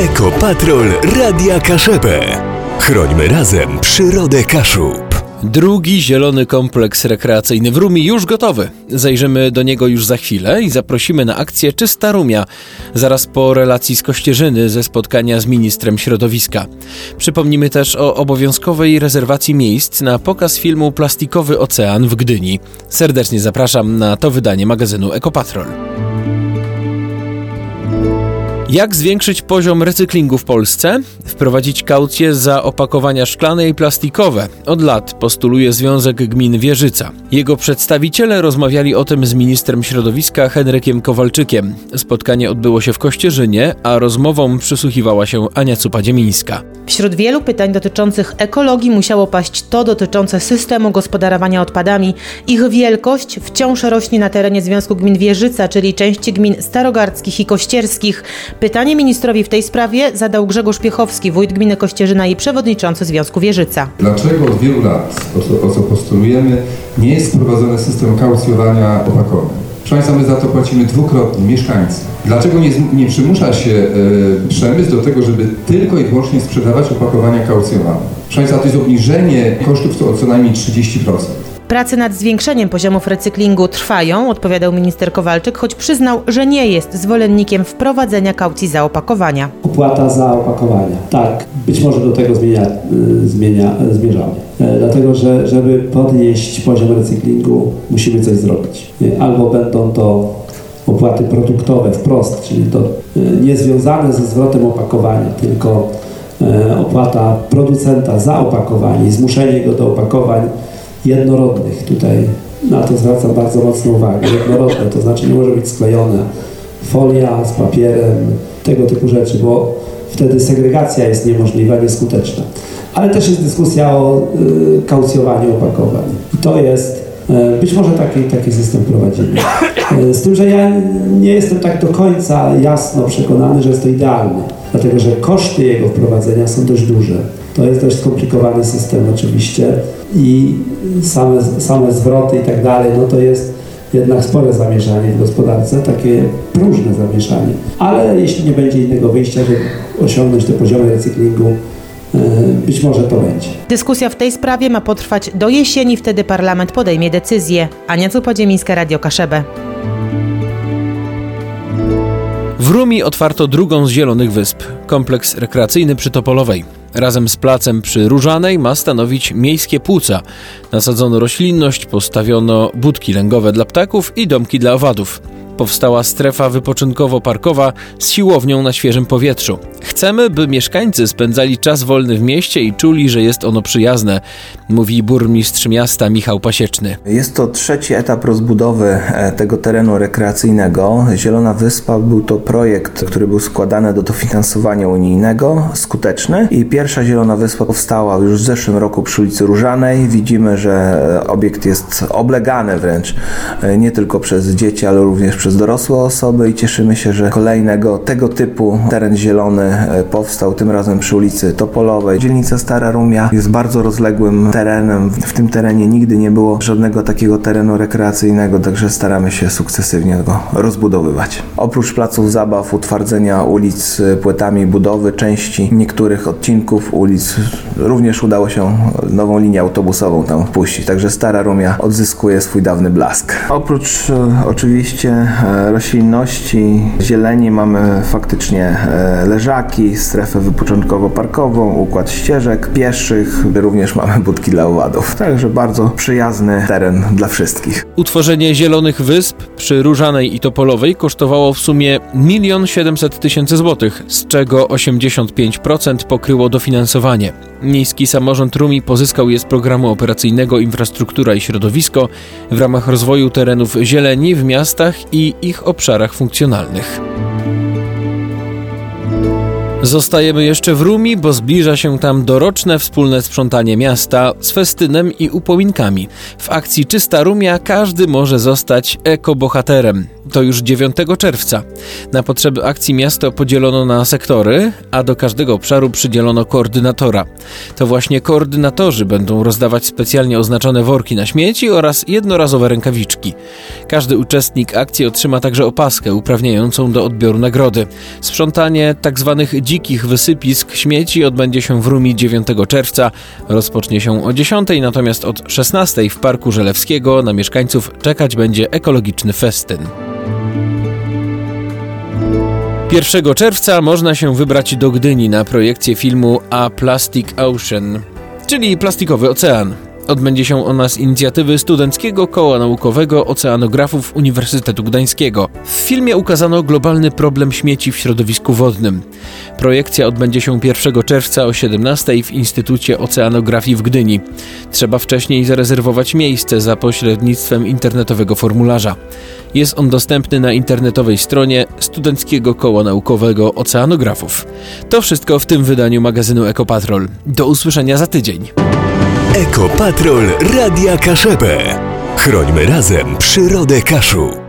Ekopatrol Radia Kaszebę. Chrońmy razem przyrodę Kaszub. Drugi zielony kompleks rekreacyjny w Rumi już gotowy. Zajrzymy do niego już za chwilę i zaprosimy na akcję Czysta Rumia, zaraz po relacji z Kościerzyny ze spotkania z ministrem środowiska. Przypomnimy też o obowiązkowej rezerwacji miejsc na pokaz filmu Plastikowy Ocean w Gdyni. Serdecznie zapraszam na to wydanie magazynu Ekopatrol. Jak zwiększyć poziom recyklingu w Polsce? Wprowadzić kaucję za opakowania szklane i plastikowe. Od lat postuluje Związek Gmin Wieżyca. Jego przedstawiciele rozmawiali o tym z ministrem środowiska Henrykiem Kowalczykiem. Spotkanie odbyło się w Kościerzynie, a rozmowom przysłuchiwała się Ania Cupa-Dziemińska. Wśród wielu pytań dotyczących ekologii musiało paść to dotyczące systemu gospodarowania odpadami. Ich wielkość wciąż rośnie na terenie Związku Gmin Wieżyca, czyli części gmin starogardzkich i kościerskich. Pytanie ministrowi w tej sprawie zadał Grzegorz Piechowski, wójt gminy Kościerzyna i przewodniczący Związku Wieżyca. Dlaczego od wielu lat, o co postulujemy, nie jest wprowadzony system kaucjowania opakowań? Proszę Państwa, my za to płacimy dwukrotnie, mieszkańcy. Dlaczego nie przymusza się przemysł do tego, żeby tylko i wyłącznie sprzedawać opakowania kaucjowane? Proszę Państwa, to jest obniżenie kosztów o co najmniej 30%. Prace nad zwiększeniem poziomów recyklingu trwają, odpowiadał minister Kowalczyk, choć przyznał, że nie jest zwolennikiem wprowadzenia kaucji za opakowania. Opłata za opakowania. Tak, być może do tego zmierzamy. Dlatego, że żeby podnieść poziom recyklingu, musimy coś zrobić. Albo będą to opłaty produktowe wprost, czyli to nie związane ze zwrotem opakowania, tylko opłata producenta za opakowanie i zmuszenie go do opakowań jednorodnych. Tutaj na to zwracam bardzo mocną uwagę. Jednorodne, to znaczy nie może być sklejone folia z papierem, tego typu rzeczy, bo wtedy segregacja jest niemożliwa, nieskuteczna. Ale też jest dyskusja o kaucjowaniu opakowań. I to jest, być może taki system prowadzimy. Z tym, że ja nie jestem tak do końca jasno przekonany, że jest to idealne, dlatego że koszty jego wprowadzenia są dość duże. To jest dość skomplikowany system oczywiście i same zwroty i tak dalej, no to jest jednak spore zamieszanie w gospodarce, takie próżne zamieszanie. Ale jeśli nie będzie innego wyjścia, żeby osiągnąć te poziomy recyklingu, być może to będzie. Dyskusja w tej sprawie ma potrwać do jesieni, wtedy parlament podejmie decyzję. Ania Cupa-Dziemińska, Radio Kaszebę. W Rumi otwarto drugą z zielonych wysp, kompleks rekreacyjny przy Topolowej. Razem z placem przy Różanej ma stanowić miejskie płuca. Nasadzono roślinność, postawiono budki lęgowe dla ptaków i domki dla owadów. Powstała strefa wypoczynkowo-parkowa z siłownią na świeżym powietrzu. Chcemy, by mieszkańcy spędzali czas wolny w mieście i czuli, że jest ono przyjazne, mówi burmistrz miasta Michał Pasieczny. Jest to trzeci etap rozbudowy tego terenu rekreacyjnego. Zielona Wyspa był to projekt, który był składany do dofinansowania unijnego, skuteczny. I pierwsza Zielona Wyspa powstała już w zeszłym roku przy ulicy Różanej. Widzimy, że obiekt jest oblegany wręcz nie tylko przez dzieci, ale również przez dorosłe osoby i cieszymy się, że kolejnego tego typu teren zielony powstał, tym razem przy ulicy Topolowej. Dzielnica Stara Rumia jest bardzo rozległym terenem. W tym terenie nigdy nie było żadnego takiego terenu rekreacyjnego, także staramy się sukcesywnie go rozbudowywać. Oprócz placów zabaw, utwardzenia ulic płytami budowy, części niektórych odcinków ulic również udało się nową linię autobusową tam wpuścić, także Stara Rumia odzyskuje swój dawny blask. Oprócz oczywiście roślinności, zieleni mamy faktycznie leżaki, strefę wypoczynkowo-parkową, układ ścieżek pieszych, również mamy budki dla owadów. Także bardzo przyjazny teren dla wszystkich. Utworzenie zielonych wysp przy Różanej i Topolowej kosztowało w sumie 1 700 000 złotych, z czego 85% pokryło dofinansowanie. Miejski Samorząd Rumi pozyskał je z programu operacyjnego Infrastruktura i Środowisko w ramach rozwoju terenów zieleni w miastach i ich obszarach funkcjonalnych. Zostajemy jeszcze w Rumi, bo zbliża się tam doroczne wspólne sprzątanie miasta z festynem i upominkami. W akcji Czysta Rumia każdy może zostać ekobohaterem. To już 9 czerwca. Na potrzeby akcji miasto podzielono na sektory, a do każdego obszaru przydzielono koordynatora. To właśnie koordynatorzy będą rozdawać specjalnie oznaczone worki na śmieci oraz jednorazowe rękawiczki. Każdy uczestnik akcji otrzyma także opaskę uprawniającą do odbioru nagrody. Sprzątanie tzw. dzikich wysypisk śmieci odbędzie się w Rumi 9 czerwca. Rozpocznie się o 10, natomiast od 16 w Parku Żelewskiego na mieszkańców czekać będzie ekologiczny festyn. 1 czerwca można się wybrać do Gdyni na projekcję filmu A Plastic Ocean, czyli Plastikowy Ocean. Odbędzie się ona z inicjatywy Studenckiego Koła Naukowego Oceanografów Uniwersytetu Gdańskiego. W filmie ukazano globalny problem śmieci w środowisku wodnym. Projekcja odbędzie się 1 czerwca o 17 w Instytucie Oceanografii w Gdyni. Trzeba wcześniej zarezerwować miejsce za pośrednictwem internetowego formularza. Jest on dostępny na internetowej stronie Studenckiego Koła Naukowego Oceanografów. To wszystko w tym wydaniu magazynu Ekopatrol. Do usłyszenia za tydzień. Ekopatrol Radia Kaszebę. Chrońmy razem przyrodę Kaszub.